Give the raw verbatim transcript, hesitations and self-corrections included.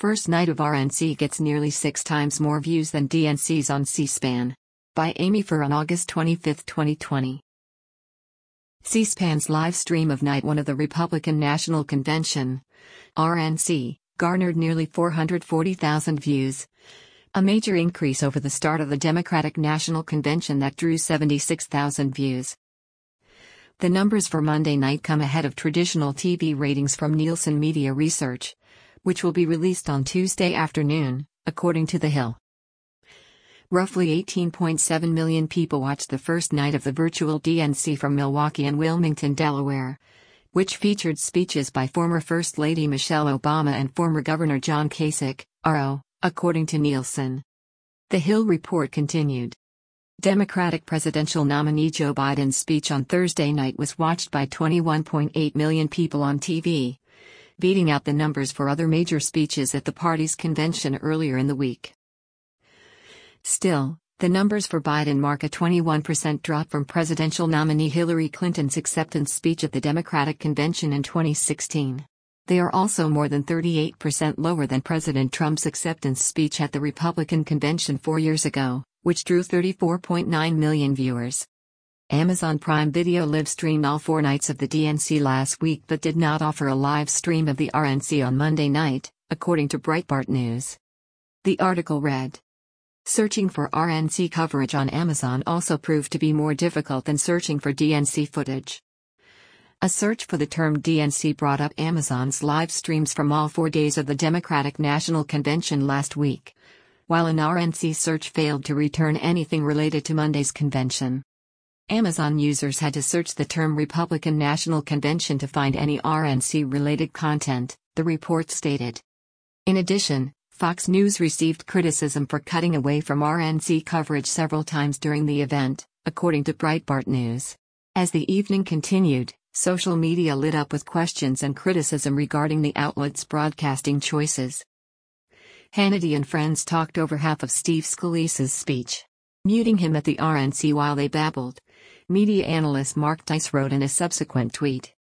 First night of R N C gets nearly six times more views than D N C's on C-SPAN. By Amy Fur on August twenty-fifth, twenty twenty. C-SPAN's live stream of night one of the Republican National Convention, R N C, garnered nearly four hundred forty thousand views. A major increase over the start of the Democratic National Convention that drew seventy-six thousand views. The numbers for Monday night come ahead of traditional T V ratings from Nielsen Media Research, which will be released on Tuesday afternoon, according to The Hill. Roughly eighteen point seven million people watched the first night of the virtual D N C from Milwaukee and Wilmington, Delaware, which featured speeches by former First Lady Michelle Obama and former Governor John Kasich, R O, according to Nielsen. The Hill report continued. Democratic presidential nominee Joe Biden's speech on Thursday night was watched by twenty-one point eight million people on T V, beating out the numbers for other major speeches at the party's convention earlier in the week. Still, the numbers for Biden mark a twenty-one percent drop from presidential nominee Hillary Clinton's acceptance speech at the Democratic convention in twenty sixteen. They are also more than thirty-eight percent lower than President Trump's acceptance speech at the Republican convention four years ago, which drew thirty-four point nine million viewers. Amazon Prime Video live-streamed all four nights of the D N C last week but did not offer a live stream of the R N C on Monday night, according to Breitbart News. The article read, "Searching for R N C coverage on Amazon also proved to be more difficult than searching for D N C footage." A search for the term D N C brought up Amazon's live streams from all four days of the Democratic National Convention last week, while an R N C search failed to return anything related to Monday's convention. Amazon users had to search the term Republican National Convention to find any R N C-related content, the report stated. In addition, Fox News received criticism for cutting away from R N C coverage several times during the event, according to Breitbart News. As the evening continued, social media lit up with questions and criticism regarding the outlet's broadcasting choices. Hannity and friends talked over half of Steve Scalise's speech, muting him at the R N C while they babbled, media analyst Mark Dice wrote in a subsequent tweet.